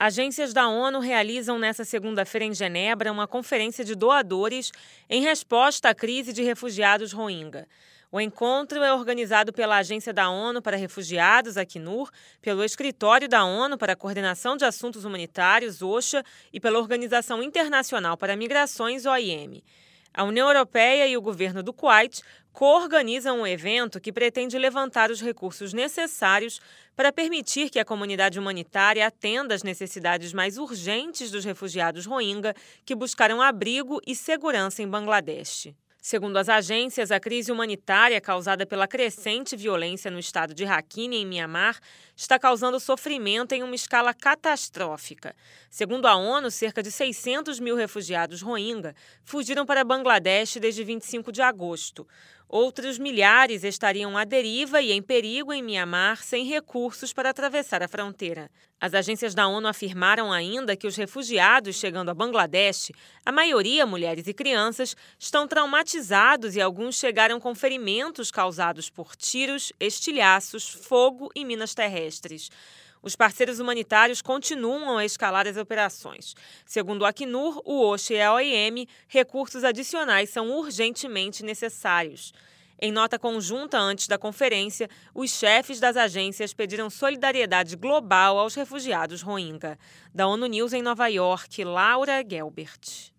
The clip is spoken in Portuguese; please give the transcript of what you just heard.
Agências da ONU realizam nesta segunda-feira em Genebra uma conferência de doadores em resposta à crise de refugiados Rohingya. O encontro é organizado pela Agência da ONU para Refugiados, Acnur, pelo Escritório da ONU para a Coordenação de Assuntos Humanitários, OCHA, e pela Organização Internacional para Migrações, OIM. A União Europeia e o governo do Kuwait coorganizam um evento que pretende levantar os recursos necessários para permitir que a comunidade humanitária atenda às necessidades mais urgentes dos refugiados Rohingya que buscaram abrigo e segurança em Bangladesh. Segundo as agências, a crise humanitária causada pela crescente violência no estado de Rakhine, em Mianmar, está causando sofrimento em uma escala catastrófica. Segundo a ONU, cerca de 600 mil refugiados Rohingya fugiram para Bangladesh desde 25 de agosto. Outros milhares estariam à deriva e em perigo em Mianmar, sem recursos para atravessar a fronteira. As agências da ONU afirmaram ainda que os refugiados chegando a Bangladesh, a maioria mulheres e crianças, estão traumatizados e alguns chegaram com ferimentos causados por tiros, estilhaços, fogo e minas terrestres. Os parceiros humanitários continuam a escalar as operações. Segundo o Acnur, o OCHA e a OIM, recursos adicionais são urgentemente necessários. Em nota conjunta antes da conferência, os chefes das agências pediram solidariedade global aos refugiados Rohingya. Da ONU News em Nova York, Laura Gelbert.